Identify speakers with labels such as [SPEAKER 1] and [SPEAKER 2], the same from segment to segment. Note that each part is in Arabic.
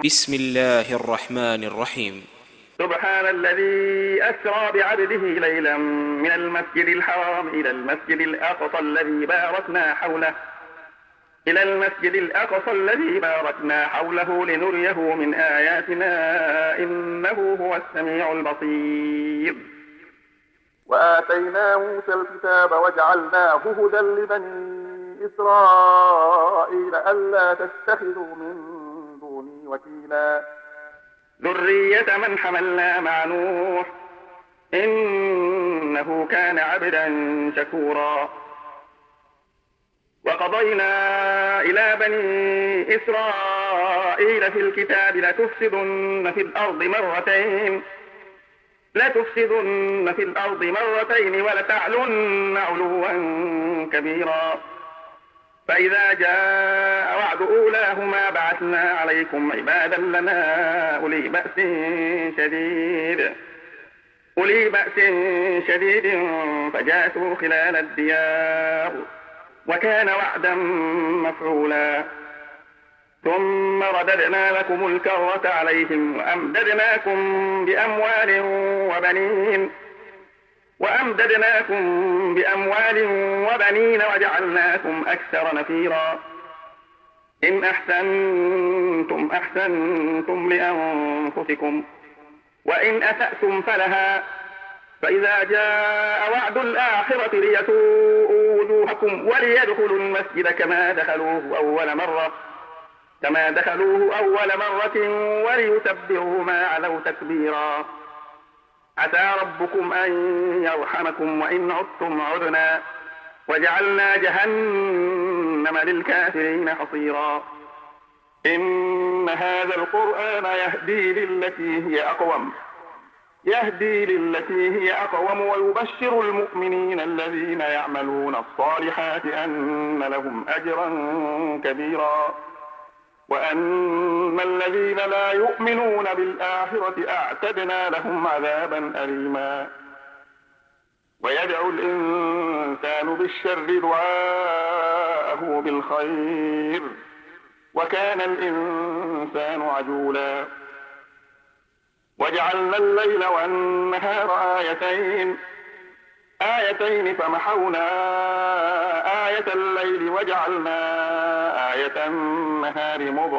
[SPEAKER 1] بسم الله الرحمن الرحيم.
[SPEAKER 2] سبحان الذي أسرى بعبده ليلا من المسجد الحرام إلى المسجد الأقصى الذي باركنا حوله لنريه من آياتنا إنه هو السميع البصير.
[SPEAKER 3] وآتينا موسى الكتاب وجعلناه هدى لبني إسرائيل ألا تتخذوا من دوني وكيلا.
[SPEAKER 2] ذرية من حملنا مع نوح إنه كان عبدا شكورا. وقضينا إلى بني إسرائيل في الكتاب لتفسدن في الأرض مرتين ولتعلن علوا كبيرا. فإذا جاء وعد أولاهما بعثنا عليكم عبادا لنا أولي بأس شديد فجاسوا خلال الديار وكان وعدا مفعولا. ثم رددنا لكم الكرة عليهم وأمددناكم بأموال وبنين وجعلناكم أكثر نفيرا. إن أحسنتم لأنفسكم وإن أسأتم فلها. فإذا جاء وعد الآخرة ليسوءوا وجوهكم وليدخلوا المسجد كما دخلوه أول مرة وليتبروا ما علوا تكبيرا. عسى ربكم أن يرحمكم وإن عدتم عدنا وجعلنا جهنم للكافرين حصيرا. إن هذا القرآن يهدي للتي هي أقوم ويبشر المؤمنين الذين يعملون الصالحات أن لهم أجرا كبيرا. وأن الذين لا يؤمنون بالآخرة أعتدنا لهم عذابا أليما. ويدعو الإنسان بالشر دعاءه بالخير وكان الإنسان عجولا. وجعلنا الليل والنهار آيتين فمحونا آية الليل وجعلنا آية النهار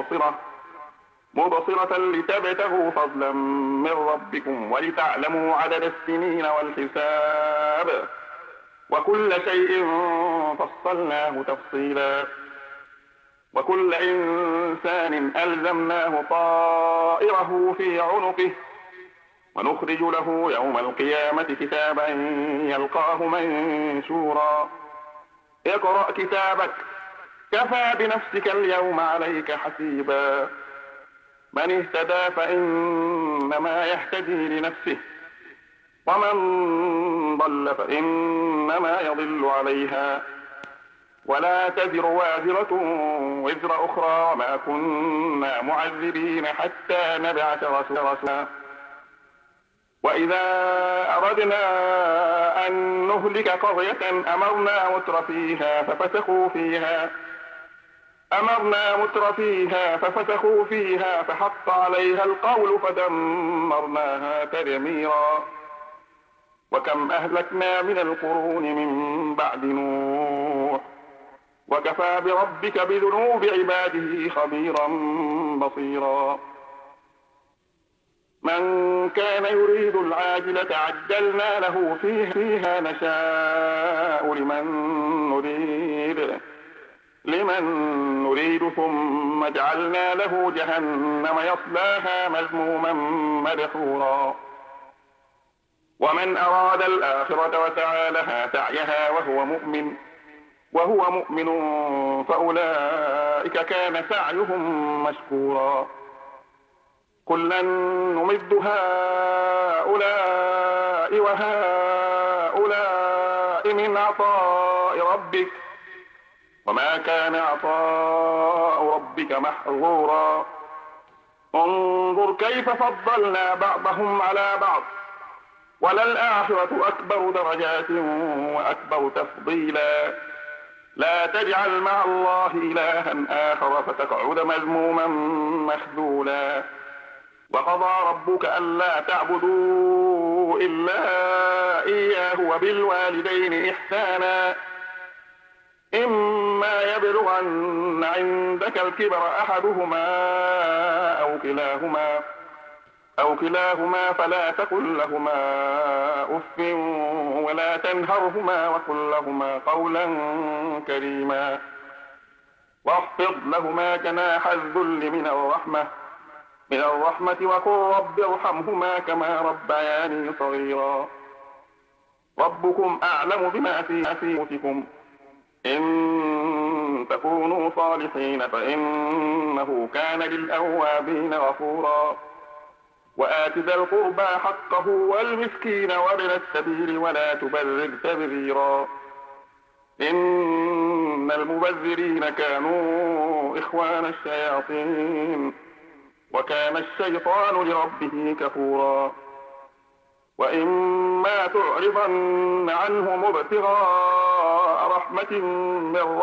[SPEAKER 2] مبصرة لتبتغوا فضلا من ربكم ولتعلموا عدد السنين والحساب وكل شيء فصلناه تفصيلا. وكل إنسان ألزمناه طائره في عنقه ونخرج له يوم القيامة كتابا يلقاه منشورا. اقرأ كتابك كفى بنفسك اليوم عليك حسيبا. من اهتدى فإنما يهتدي لنفسه ومن ضل فإنما يضل عليها ولا تزر وازرة وزر أخرى وما كنا معذبين حتى نبعث رسولا. وإذا أردنا أن نهلك قرية أمرنا متر فيها ففسقوا فيها فحق عليها القول فدمرناها تدميرا. وكم أهلكنا من القرون من بعد نوح وكفى بربك بذنوب عباده خبيرا بصيرا. من كان يريد العاجلة عجلنا له فيها نشاء لمن نريد ثم جعلنا له جهنم يصلاها مذموما مدحورا. ومن أراد الآخرة وسعى لها سعيها وهو مؤمن فأولئك كان سعيهم مشكورا. كلا نمد هؤلاء وهؤلاء من عطاء ربك وما كان عطاء ربك محظورا. انظر كيف فضلنا بعضهم على بعض وللآخرة أكبر درجات وأكبر تفضيلا.
[SPEAKER 3] لا تجعل مع الله إلها آخر فتقعد مذموما مخذولا. وقضى ربك ألا تعبدوا إلا إياه وبالوالدين إحسانا إما يبلغن عندك الكبر أحدهما أو كلاهما فلا تقل لهما أف ولا تنهرهما وقل لهما قولا كريما. واخفض لهما جناح الذل من الرحمة وقل رب ارحمهما كما ربياني صغيرا. ربكم أعلم بما في أنفسكم إن تكونوا صالحين فإنه كان للأوابين غفورا. وآت ذا القربى حقه والمسكين وابن السبيل ولا تبذر تبذيرا إن المبذرين كانوا إخوان الشياطين وكان الشيطان لربه كفورا. وإما تعرضن عنهم ابتغاء رحمة من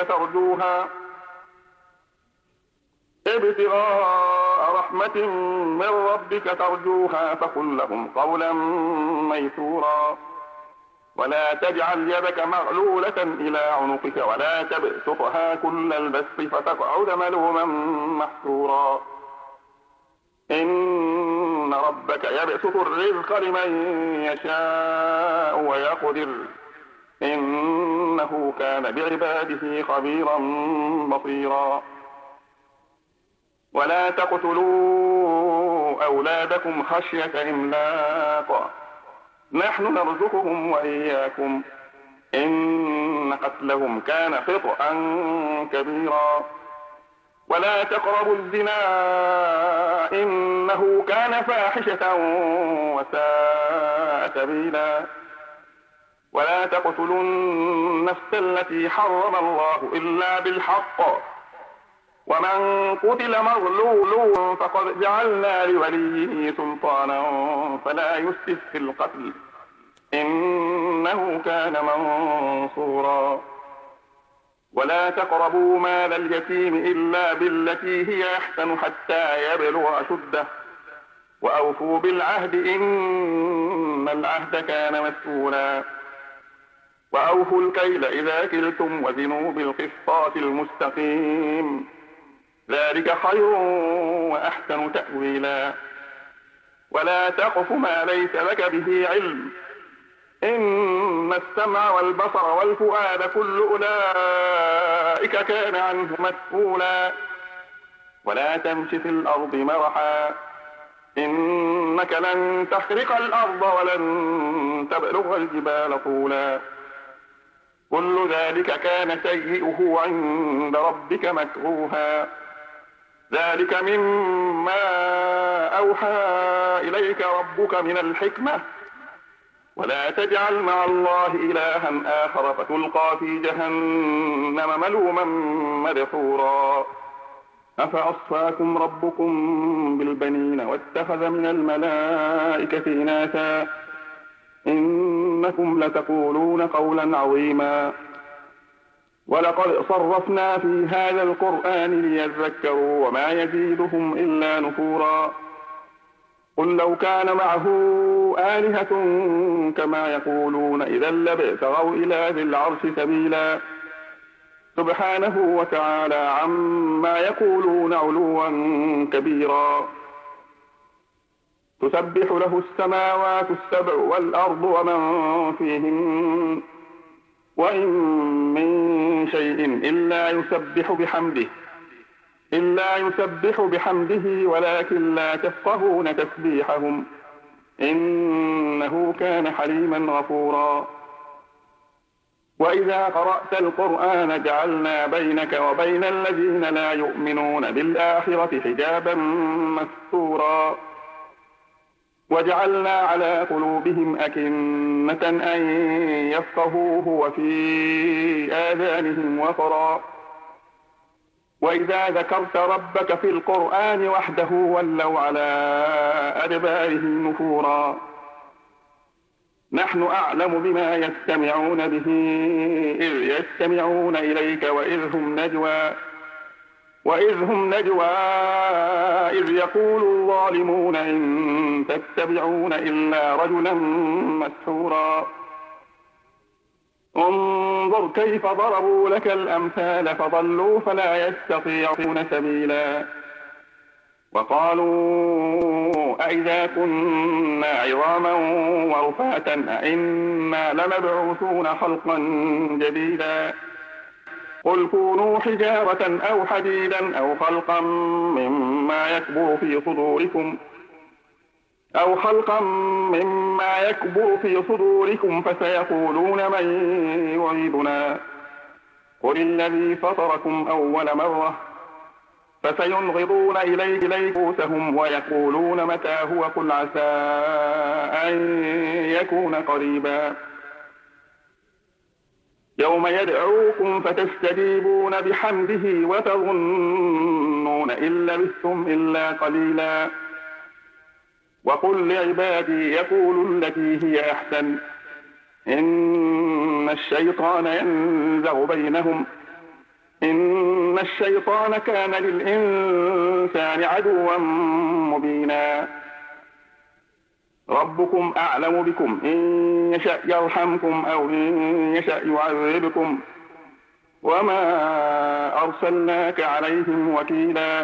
[SPEAKER 3] ربك ترجوها فقل لهم قولا ميسورا. ولا تجعل يدك مغلولة إلى عنقك ولا تبسطها كل البسط فتقعد ملوما محسورا. إن ربك يبسط الرزق لمن يشاء ويقدر إنه كان بعباده خبيرا بصيرا. ولا تقتلوا أولادكم خشية إملاق نحن نرزقهم وإياكم إن قتلهم كان خطأ كبيرا. ولا تقربوا الزنا إنه كان فاحشة وساء سبيلا. ولا تقتلوا النفس التي حرم الله إلا بالحق ومن قتل مظلوما فقد جعلنا لوليه سلطانا فلا يسرف في القتل إنه كان منصورا. ولا تقربوا مال اليتيم إلا بالتي هي أحسن حتى يبلغ أشده وأوفوا بالعهد إن العهد كان مسؤولا. وأوفوا الكيل إذا كلتم وزنوا بالقسطاس المستقيم ذلك خير وأحسن تأويلا. ولا تقف ما ليس لك به علم إن السمع والبصر والفؤاد كل أولئك كان عنه مسؤولا. ولا تمش في الأرض مرحا إنك لن تخرق الأرض ولن تبلغ الجبال طولا. كل ذلك كان سيئه عند ربك مكروها. ذلك مما أوحى إليك ربك من الحكمة. ولا تجعل مع الله إلها آخر فتلقى في جهنم ملوما مدحورا. أفأصفاكم ربكم بالبنين واتخذ من الملائكة إناثا إنكم لتقولون قولا عظيما. ولقد صرفنا في هذا القرآن ليذكروا وما يزيدهم إلا نفورا. قل لو كان معه آلهة كما يقولون إذا لابتغوا إلى ذي العرش سبيلا. سبحانه وتعالى عما يقولون علوا كبيرا. تسبح له السماوات السبع والأرض ومن فيهن وإن من شيء إلا يسبح بحمده ولكن لا تفقهون تسبيحهم إنه كان حليما غفورا. وإذا قرأت القرآن جعلنا بينك وبين الذين لا يؤمنون بالآخرة حجابا مستورا. وجعلنا على قلوبهم أكنة أن يفقهوه وفي آذانهم وقرا. وإذا ذكرت ربك في القرآن وحده ولوا على أدبارهم نفورا. نحن أعلم بما يستمعون به إذ يستمعون إليك وإذ هم نجوى إذ يقول الظالمون إن تتبعون إلا رجلا مسحورا انظر كيف ضربوا لك الأمثال فضلوا فلا يستطيعون سبيلا وقالوا أئذا كنا عظاما ورفاتا أئنا لمبعوثون خلقا جديدا قل كونوا حجارة أو حديدا أو خلقا مما يكبر في صدوركم فسيقولون من يعيدنا قل الذي فطركم أول مرة فسينغضون إليك رؤوسهم ويقولون متى هو قل عسى أن يكون قريبا يوم يدعوكم فتستجيبون بحمده وتظنون إن لبثتم إلا قليلا وقل لعبادي يقولوا التي هي أحسن إن الشيطان ينزغ بينهم إن الشيطان كان للإنسان عدوا مبينا ربكم أعلم بكم إن يشأ يرحمكم أو إن يشأ يعذبكم وما أرسلناك عليهم وكيلا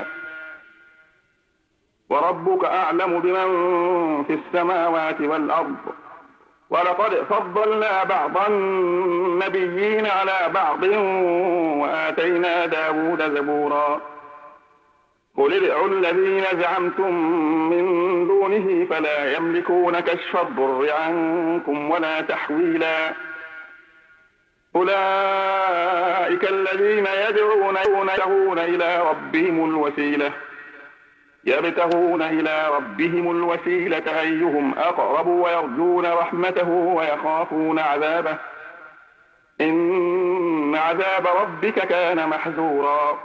[SPEAKER 3] وربك أعلم بمن في السماوات والأرض ولقد فضلنا بعض النبيين على بعض وآتينا داود زبورا قل ادعوا الذين زعمتم من دونه فلا يملكون كشف الضر عنكم ولا تحويلا أولئك الذين يدعون إلى ربهم الوسيلة أيهم أقرب ويرجون رحمته ويخافون عذابه إن عذاب ربك كان محذورا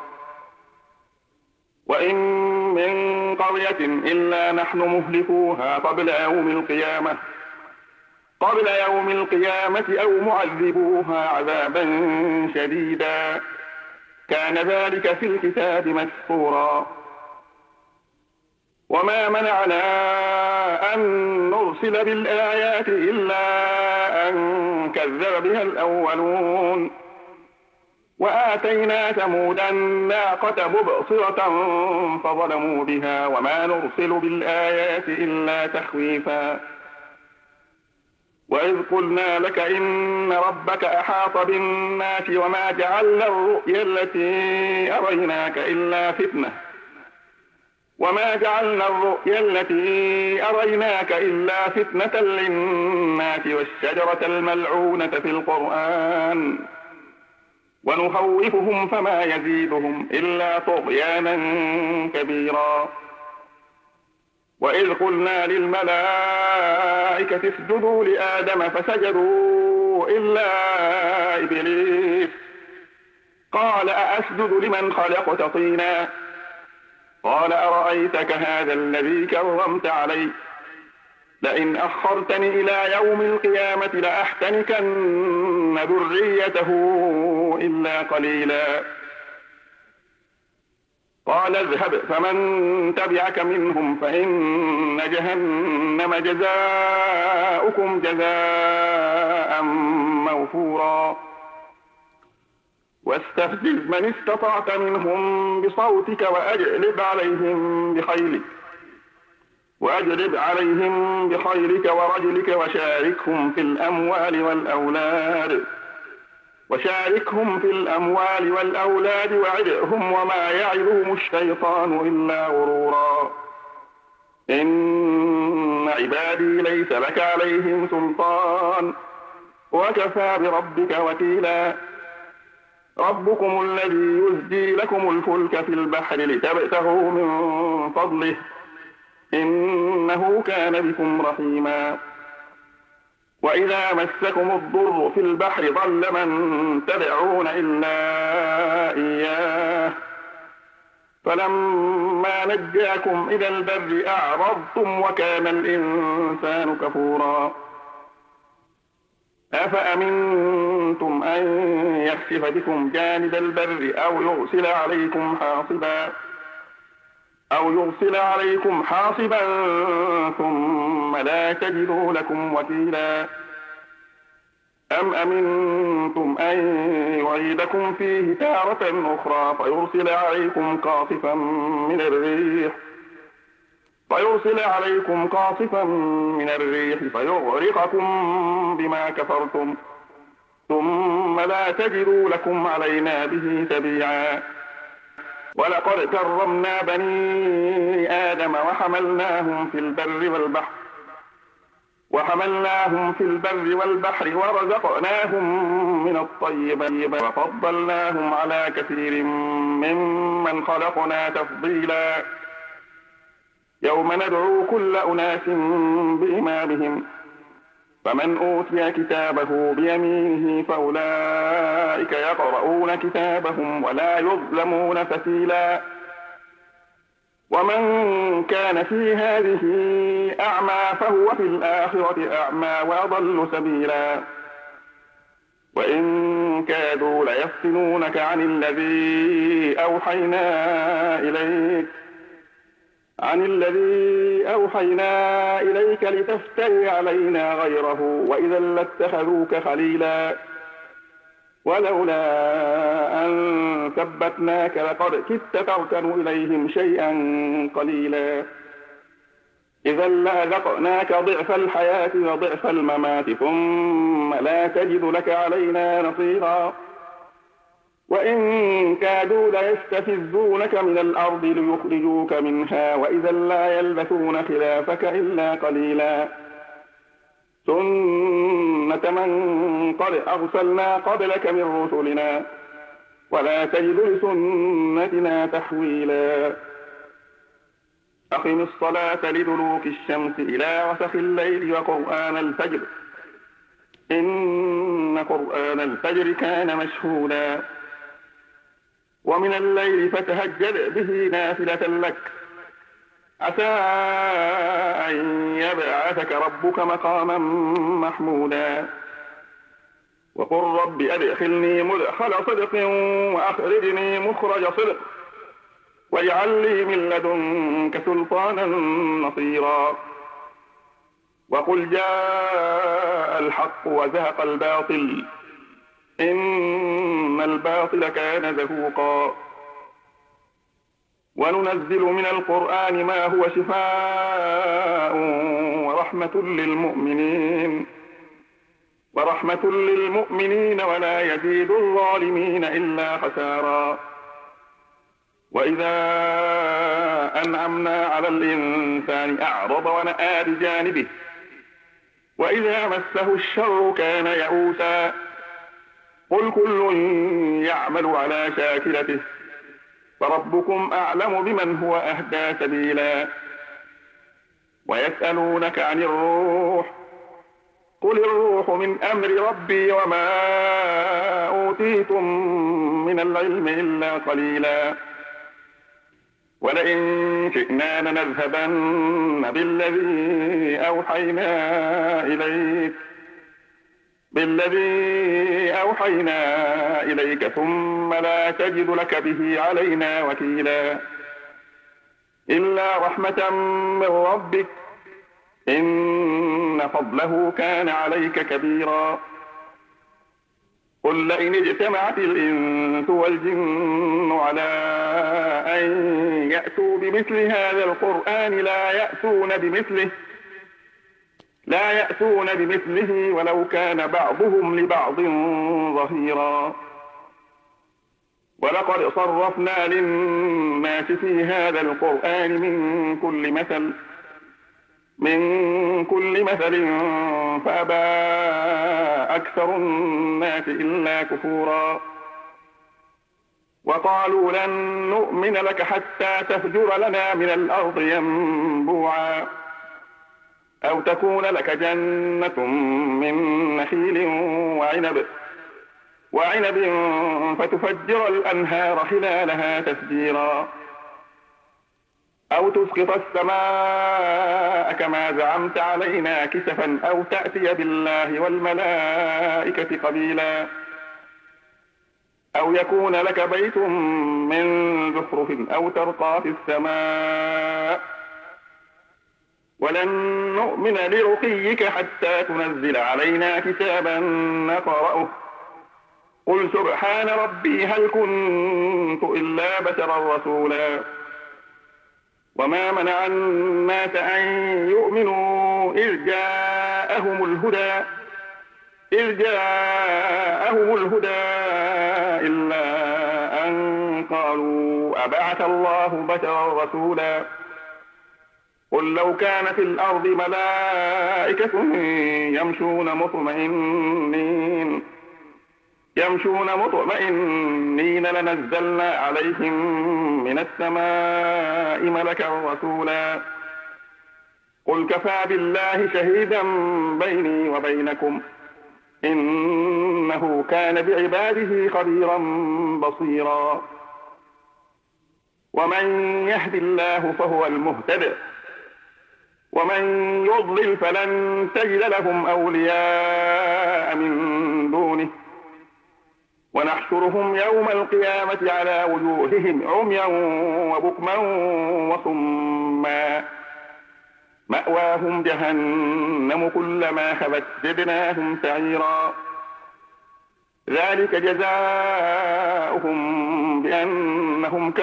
[SPEAKER 3] وإن من قرية إلا نحن مهلكوها قبل يوم القيامة أو معذبوها عذابا شديدا كان ذلك في الكتاب مسطورا وما منعنا أن نرسل بالآيات إلا أن كذب بها الأولون وآتينا ثمود الناقة مبصرة فظلموا بها وما نرسل بالآيات إلا تخويفا وإذ قلنا لك إن ربك أحاط بالناس وما جعلنا الرؤيا التي أريناك إلا فتنة للناس والشجرة الملعونة في القرآن ونخوفهم فما يزيدهم إلا طغيانا كبيرا وإذ قلنا للملائكة اسجدوا لآدم فسجدوا إلا إبليس قال أأسجد لمن خلقت طينا قال أرأيتك هذا الذي كرمت علي لئن أخرتني إلى يوم القيامة لأحتنكن ذريته إلا قليلا قال اذهب فمن تبعك منهم فإن جهنم جزاؤكم جزاء موفورا واستفزز من استطعت منهم بصوتك وأجلب عليهم بخيلك ورجلك وشاركهم في الأموال والأولاد وعدهم وما يعدهم الشيطان إلا غرورا إن عبادي ليس لك عليهم سلطان وكفى بربك وكيلا ربكم الذي يزجي لكم الفلك في البحر لتبتغوا من فضله إنه كان بكم رحيما وإذا مسكم الضر في البحر ضل من تدعون إلا إياه فلما نجاكم إلى البر أعرضتم وكان الإنسان كفورا أفأمنتم أن يخسف بكم جانب البر أو يرسل عليكم حاصبا ثم لا تجدوا لكم وكيلا أم أمنتم أن يعيدكم فيه تارة أخرى فيرسل عليكم قاصفا من الريح فيغرقكم بما كفرتم ثم لا تجدوا لكم علينا به تبيعا ولقد كرمنا بني آدم وحملناهم في البر والبحر ورزقناهم من الطيبات وفضلناهم على كثير ممن خلقنا تفضيلا يوم ندعو كل أناس بإمامهم فمن أوتي كتابه بيمينه فأولئك يقرؤون كتابهم ولا يظلمون فتيلا ومن كان في هذه أعمى فهو في الآخرة أعمى وأضل سبيلا وإن كادوا ليفتنونك عن الذي أوحينا إليك لتفتري علينا غيره وإذا لاتخذوك خليلا ولولا أن ثبتناك لقد كدت تركن إليهم شيئا قليلا إذا لأذقناك ضعف الحياة وضعف الممات ثم لا تجد لك علينا نصيرا وإن كادوا ليستفزونك من الأرض ليخرجوك منها وإذا لا يلبثون خلافك إلا قليلا سنة من قد أرسلنا قبلك من رسلنا ولا تجد لسنتنا تحويلا أقم الصلاة لدلوك الشمس إلى غسق الليل وقرآن الفجر إن قرآن الفجر كان مشهودا ومن الليل فتهجد به نافلة لك عسى أن يبعثك ربك مقاما محمودا وقل رب أدخلني مدخل صدق وأخرجني مخرج صدق واجعل لي من لدنك سلطانا نصيرا وقل جاء الحق وزهق الباطل إن الباطل كان زهوقا وننزل من القرآن ما هو شفاء ورحمة للمؤمنين ولا يزيد الظالمين إلا خسارا وإذا أنعمنا على الإنسان أعرض ونأى بجانبه وإذا مسه الشر كان يئوسا قل كل يعمل على شاكلته فربكم أعلم بمن هو أهدى سبيلا ويسألونك عن الروح قل الروح من أمر ربي وما أوتيتم من العلم إلا قليلا ولئن شئنا لنذهبن بالذي أوحينا إليك ثم لا تجد لك به علينا وكيلا إلا رحمة من ربك إن فضله كان عليك كبيرا قل لئن اجتمعت الإنس والجن على أن يأتوا بمثل هذا القرآن لا يأتون بمثله ولو كان بعضهم لبعض ظهيرا ولقد صرفنا للناس في هذا القرآن من كل مثل فأبى أكثر الناس إلا كفورا وقالوا لن نؤمن لك حتى تفجر لنا من الأرض ينبوعا أو تكون لك جنة من نخيل وعنب فتفجر الأنهار خلالها تفجيرا أو تسقط السماء كما زعمت علينا كسفا أو تأتي بالله والملائكة قبيلا أو يكون لك بيت من زخرف أو ترقى في السماء ولن نؤمن لرقيك حتى تنزل علينا كتابا نقرأه قل سبحان ربي هل كنت إلا بشرا رسولا وما منع الناس أن يؤمنوا إذ جاءهم الهدى إلا أن قالوا أبعث الله بشرا رسولا قل لو كان في الأرض ملائكة يمشون مطمئنين لنزلنا عليهم من السماء ملكا رسولا قل كفى بالله شهيدا بيني وبينكم إنه كان بعباده خبيرا بصيرا ومن يهد الله فهو المهتد ومن يضلل فلن تجد لهم أولياء من دونه ونحشرهم يوم القيامة على وجوههم عميا وبكما وصما مأواهم جهنم كلما خبت زدناهم سعيرا ذلك جزاؤهم بأنهم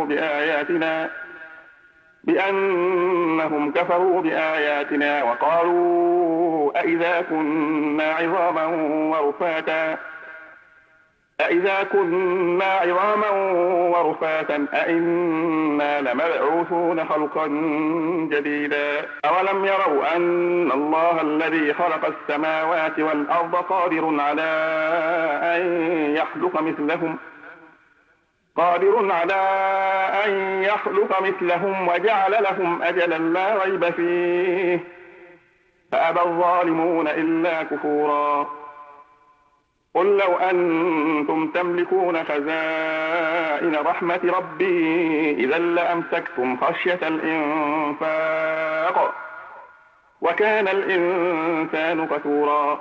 [SPEAKER 3] كفروا بآياتنا وقالوا أإذا كنا عظاما ورفاتا أئنا لمبعوثون خلقا جديدا أولم يروا أن الله الذي خلق السماوات والأرض قادر على أن يخلق مثلهم وجعل لهم أجلا لا ريب فيه فأبى الظالمون إلا كفورا قل لو أنتم تملكون خزائن رحمة ربي إذا لأمسكتم خشية الإنفاق وكان الإنسان كفورا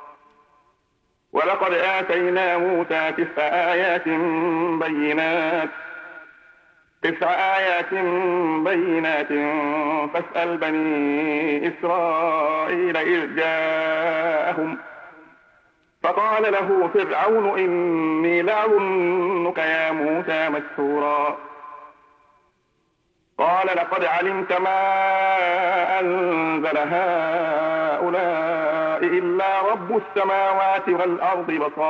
[SPEAKER 3] ولقد آتينا موسى 9 آيات بينات فاسأل بني إسرائيل إذ جاءهم فقال له فرعون إني لأظنك يا موسى مسحورا قال لقد علمت ما أنزل هؤلاء إلا رب السماوات والأرض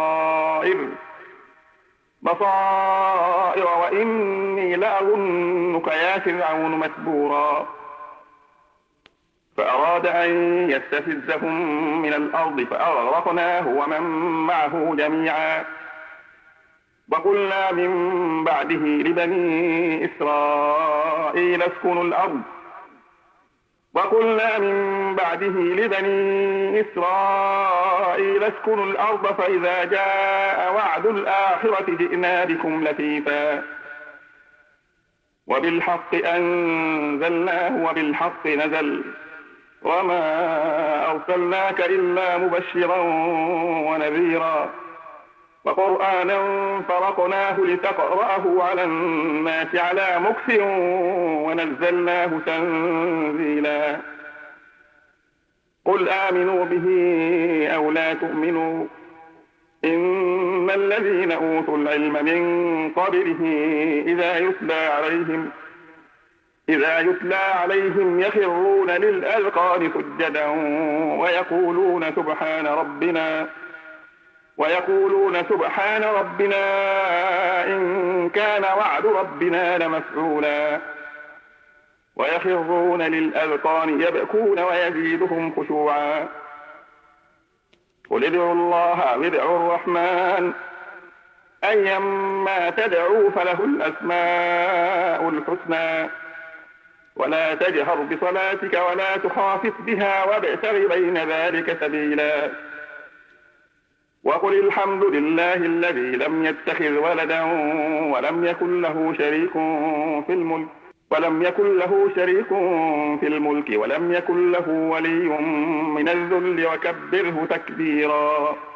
[SPEAKER 3] بصائر وإني لأظنك يا فرعون مسحورا فأراد أن يستفزهم من الأرض فأغرقناه ومن معه جميعا وقلنا من بعده لبني إسرائيل اسكنوا الأرض فإذا جاء وعد الآخرة جئنا بكم لفيفا وبالحق أنزلناه وبالحق نزل وما أرسلناك إلا مبشرا ونذيرا وقرآنا فرقناه لتقرأه على الناس على مكث ونزلناه تنزيلا قل آمنوا به أو لا تؤمنوا إن الذين أوتوا العلم من قبله إذا يتلى عليهم يخرون للأذقان سجدا ويقولون سبحان ربنا إن كان وعد ربنا لمفعولا ويخرون للأذقان يبكون ويزيدهم خشوعا قل ادعوا الله أو ادعوا الرحمن أيما تدعوا فله الأسماء الحسنى ولا تجهر بصلاتك ولا تخافت بها وابتغ بين ذلك سبيلا وقل الحمد لله الذي لم يتخذ ولدا ولم يكن له شريك في الملك ولم يكن له شريك في الملك ولم يكن له ولي من الذل وكبره تكبيرا.